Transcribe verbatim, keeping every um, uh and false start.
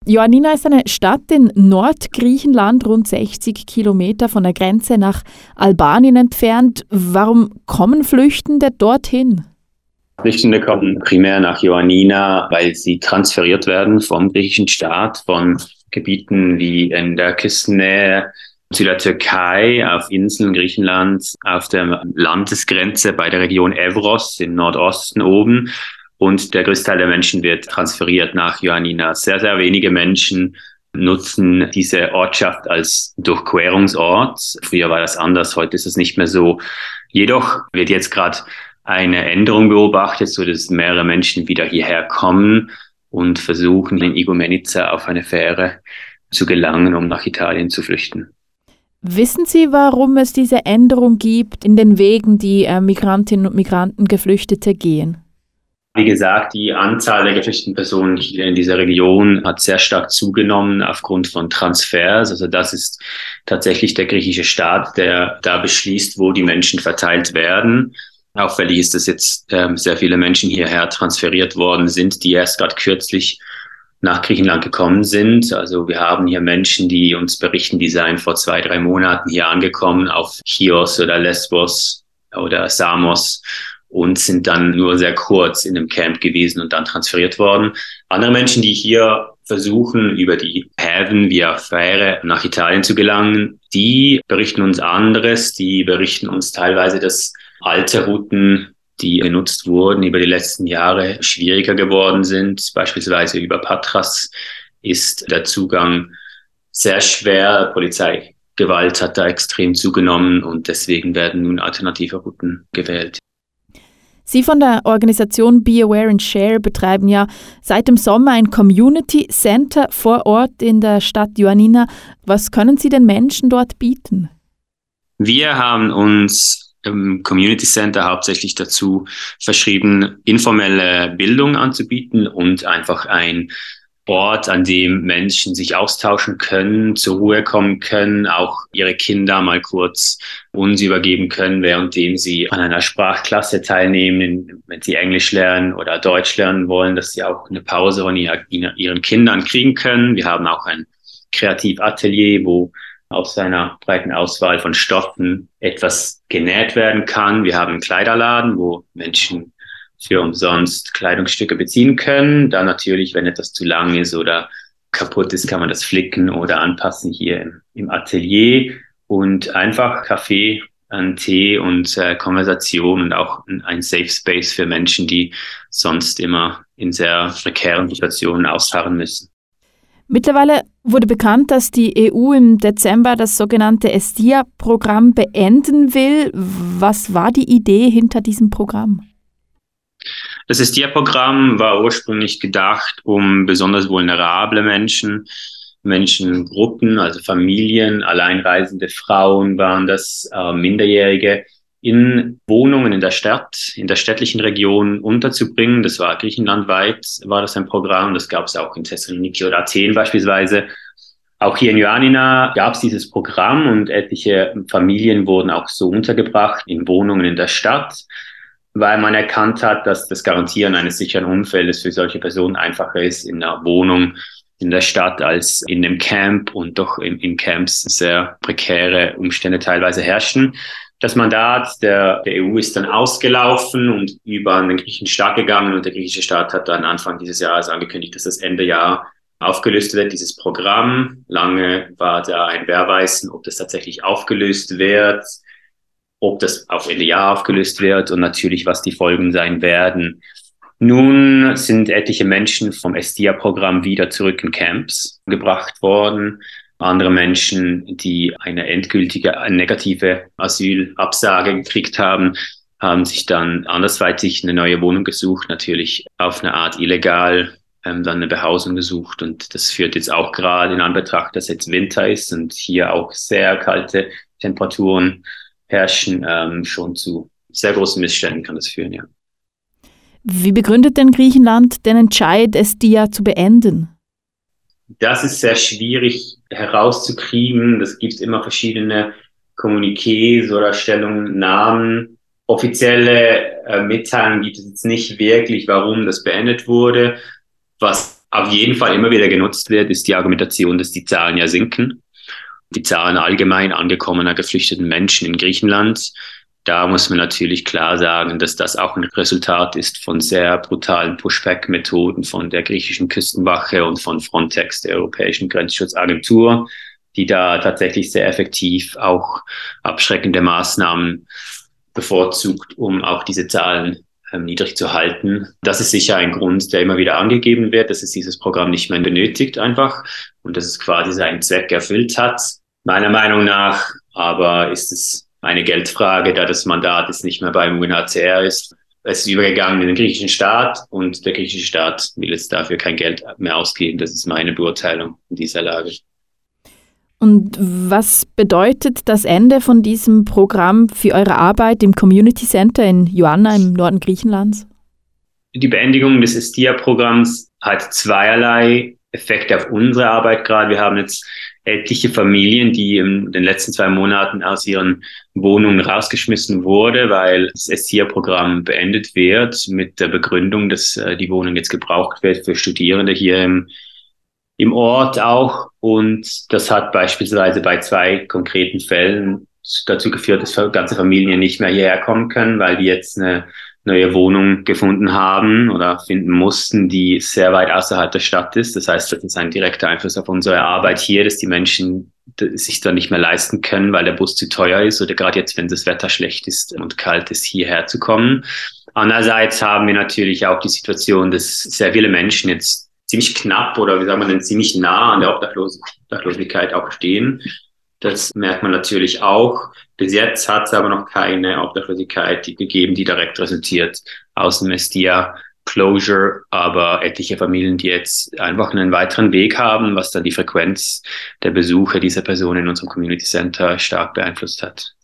Ioannina ist eine Stadt in Nordgriechenland, rund sechzig Kilometer von der Grenze nach Albanien entfernt. Warum kommen Flüchtende dorthin? Flüchtende kommen primär nach Ioannina, weil sie transferiert werden vom griechischen Staat, von Gebieten wie in der Küstennähe zu der Türkei, auf Inseln Griechenlands, auf der Landesgrenze bei der Region Evros im Nordosten oben. Und der größte Teil der Menschen wird transferiert nach Ioannina. Sehr, sehr wenige Menschen nutzen diese Ortschaft als Durchquerungsort. Früher war das anders, heute ist es nicht mehr so. Jedoch wird jetzt gerade eine Änderung beobachtet, so dass mehrere Menschen wieder hierher kommen und versuchen, in Igoumenitsa auf eine Fähre zu gelangen, um nach Italien zu flüchten. Wissen Sie, warum es diese Änderung gibt in den Wegen, die äh, Migrantinnen und Migranten, Geflüchtete gehen? Wie gesagt, die Anzahl der geflüchteten Personen hier in dieser Region hat sehr stark zugenommen aufgrund von Transfers. Also das ist tatsächlich der griechische Staat, der da beschließt, wo die Menschen verteilt werden. Auffällig ist, dass jetzt ähm, sehr viele Menschen hierher transferiert worden sind, die erst gerade kürzlich nach Griechenland gekommen sind. Also wir haben hier Menschen, die uns berichten, die seien vor zwei, drei Monaten hier angekommen auf Chios oder Lesbos oder Samos und sind dann nur sehr kurz in einem Camp gewesen und dann transferiert worden. Andere Menschen, die hier versuchen, über die Häfen via Fähre nach Italien zu gelangen, die berichten uns anderes. Die berichten uns teilweise, dass alte Routen, die genutzt wurden, über die letzten Jahre schwieriger geworden sind. Beispielsweise über Patras ist der Zugang sehr schwer. Polizeigewalt hat da extrem zugenommen und deswegen werden nun alternative Routen gewählt. Sie von der Organisation Be Aware and Share betreiben ja seit dem Sommer ein Community Center vor Ort in der Stadt Ioannina. Was können Sie den Menschen dort bieten? Wir haben uns im Community Center hauptsächlich dazu verschrieben, informelle Bildung anzubieten und einfach ein Ort, an dem Menschen sich austauschen können, zur Ruhe kommen können, auch ihre Kinder mal kurz uns übergeben können, währenddem sie an einer Sprachklasse teilnehmen, wenn sie Englisch lernen oder Deutsch lernen wollen, dass sie auch eine Pause von ihren Kindern kriegen können. Wir haben auch ein Kreativatelier, wo aus einer breiten Auswahl von Stoffen etwas genäht werden kann. Wir haben einen Kleiderladen, wo Menschen für umsonst Kleidungsstücke beziehen können. Dann natürlich, wenn etwas zu lang ist oder kaputt ist, kann man das flicken oder anpassen hier im, im Atelier. Und einfach Kaffee, einen Tee und äh, Konversation und auch ein, ein Safe Space für Menschen, die sonst immer in sehr prekären Situationen ausharren müssen. Mittlerweile wurde bekannt, dass die E U im Dezember das sogenannte Estia-Programm beenden will. Was war die Idee hinter diesem Programm? Das Estia-Programm war ursprünglich gedacht, um besonders vulnerable Menschen, Menschengruppen, also Familien, alleinreisende Frauen waren das, äh, Minderjährige, in Wohnungen in der Stadt, in der städtlichen Region unterzubringen. Das war griechenlandweit, war das ein Programm. Das gab es auch in Thessaloniki oder Athen beispielsweise. Auch hier in Ioannina gab es dieses Programm und etliche Familien wurden auch so untergebracht in Wohnungen in der Stadt, weil man erkannt hat, dass das Garantieren eines sicheren Umfeldes für solche Personen einfacher ist in einer Wohnung in der Stadt als in einem Camp und doch in, in Camps sehr prekäre Umstände teilweise herrschen. Das Mandat der, der E U ist dann ausgelaufen und über den griechischen Staat gegangen und der griechische Staat hat dann Anfang dieses Jahres angekündigt, dass das Ende Jahr aufgelöst wird, dieses Programm. Lange war da ein Wer-weiß-N, ob das tatsächlich aufgelöst wird, ob das auf Ende Jahr aufgelöst wird und natürlich, was die Folgen sein werden. Nun sind etliche Menschen vom Estia-Programm wieder zurück in Camps gebracht worden. Andere Menschen, die eine endgültige, eine negative Asylabsage gekriegt haben, haben sich dann andersweitig eine neue Wohnung gesucht, natürlich auf eine Art illegal, ähm, dann eine Behausung gesucht. Und das führt jetzt auch gerade in Anbetracht, dass jetzt Winter ist und hier auch sehr kalte Temperaturen herrschen, ähm, schon zu sehr großen Missständen kann das führen, ja. Wie begründet denn Griechenland den Entscheid, Estia zu beenden? Das ist sehr schwierig herauszukriegen. Das gibt immer verschiedene Kommuniqués oder Stellungnahmen. Offizielle äh, Mitteilungen gibt es jetzt nicht wirklich, warum das beendet wurde. Was auf jeden Fall immer wieder genutzt wird, ist die Argumentation, dass die Zahlen ja sinken. Die Zahlen allgemein angekommener geflüchteten Menschen in Griechenland. Da muss man natürlich klar sagen, dass das auch ein Resultat ist von sehr brutalen Pushback-Methoden von der griechischen Küstenwache und von Frontex, der Europäischen Grenzschutzagentur, die da tatsächlich sehr effektiv auch abschreckende Maßnahmen bevorzugt, um auch diese Zahlen ähm, niedrig zu halten. Das ist sicher ein Grund, der immer wieder angegeben wird, dass es dieses Programm nicht mehr benötigt einfach und dass es quasi seinen Zweck erfüllt hat. Meiner Meinung nach aber ist es eine Geldfrage, da das Mandat jetzt nicht mehr beim U N H C R ist. Es ist übergegangen in den griechischen Staat und der griechische Staat will jetzt dafür kein Geld mehr ausgeben. Das ist meine Beurteilung in dieser Lage. Und was bedeutet das Ende von diesem Programm für eure Arbeit im Community Center in Ioannina im Norden Griechenlands? Die Beendigung des Estia-Programms hat zweierlei Effekte auf unsere Arbeit gerade. Wir haben jetzt etliche Familien, die in den letzten zwei Monaten aus ihren Wohnungen rausgeschmissen wurde, weil das Estia-Programm beendet wird mit der Begründung, dass äh, die Wohnung jetzt gebraucht wird für Studierende hier im, im Ort auch. Und das hat beispielsweise bei zwei konkreten Fällen dazu geführt, dass ganze Familien nicht mehr hierher kommen können, weil die jetzt eine neue Wohnung gefunden haben oder finden mussten, die sehr weit außerhalb der Stadt ist. Das heißt, das ist ein direkter Einfluss auf unsere Arbeit hier, dass die Menschen sich da nicht mehr leisten können, weil der Bus zu teuer ist oder gerade jetzt, wenn das Wetter schlecht ist und kalt ist, hierher zu kommen. Andererseits haben wir natürlich auch die Situation, dass sehr viele Menschen jetzt ziemlich knapp oder wie sagen wir denn, ziemlich nah an der Obdachlos- Obdachlosigkeit auch stehen. Das merkt man natürlich auch. Bis jetzt hat es aber noch keine Obdachlosigkeit gegeben, die direkt resultiert aus dem Estia-Closure. Aber etliche Familien, die jetzt einfach einen weiteren Weg haben, was dann die Frequenz der Besuche dieser Personen in unserem Community Center stark beeinflusst hat.